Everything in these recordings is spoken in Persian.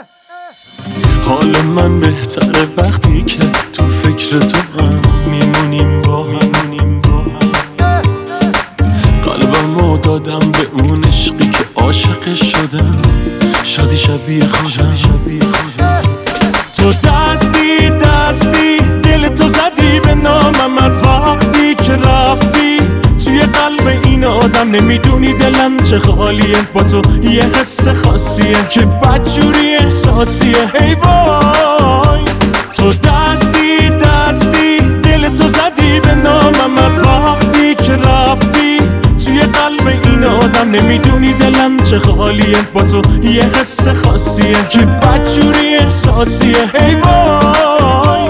حال من بهتره وقتی که تو فکر تو هم میمونیم با هم. قلبمو دادم به اون عشقی که عاشقش شدم، شادی شبیه خودم. تو دستی دل تو زدی به نامم از وقتی که رفتی توی قلب این آدم. نمیدونی دلم چه خالیه، با تو یه حس خاصیه که بدجوری احساسیه. ای وای تو دستی دل تو زدی به نامم از وقتی که رفتی توی قلب این آدم. نمیدونی دلم چه خالیه، با تو یه حس خاصیه که بدجوری احساسیه. ای وای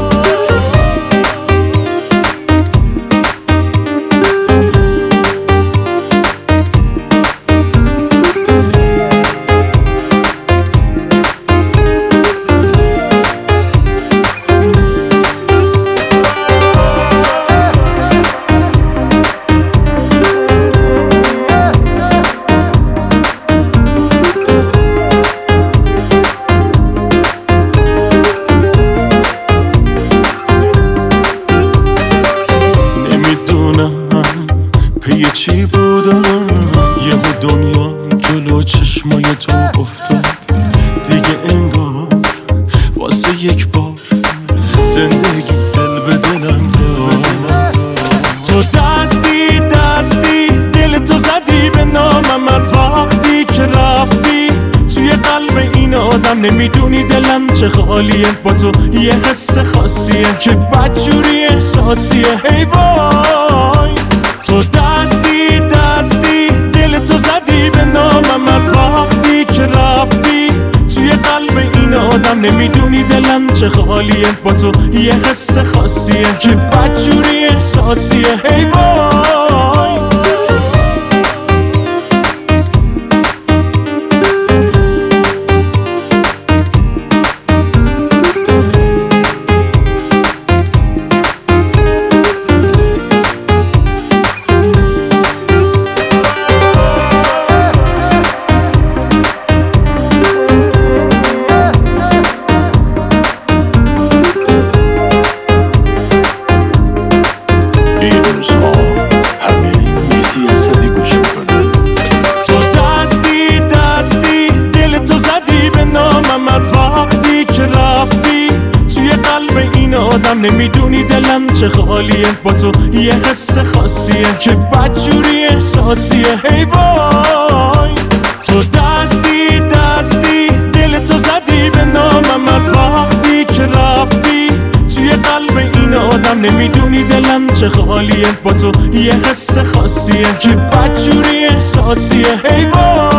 پی چی بودم، یهو دنیا جلو چشمای تو افتاد. دیگه انگار واسه یک بار زندگی دل به دلم داد. تو دستی دل تو زدی به نامم از وقتی که رفتی توی قلب این آدم. نمیدونی دلم چه خالیه، با تو یه حس خاصیه که بدجوری احساسیه. ای وای تو دستی دل تو زدی به نامم از وقتی که رفتی توی قلب این آدم. نمیدونی دلم چه خالیه، با تو یه حس خاصیه که بدجوری احساسیه. ای وای از وقتی که رفتی توی قلب این آدم. نمیدونی دلم چه خالیه، با تو یه حس خاصیه که بدجوری احساسیه. ای وای تو دستی دل تو زدی به نامم از وقتی که رفتی توی قلب این آدم. نمیدونی دلم چه خالیه، با تو یه حس خاصیه که بدجوری احساسیه. ای وای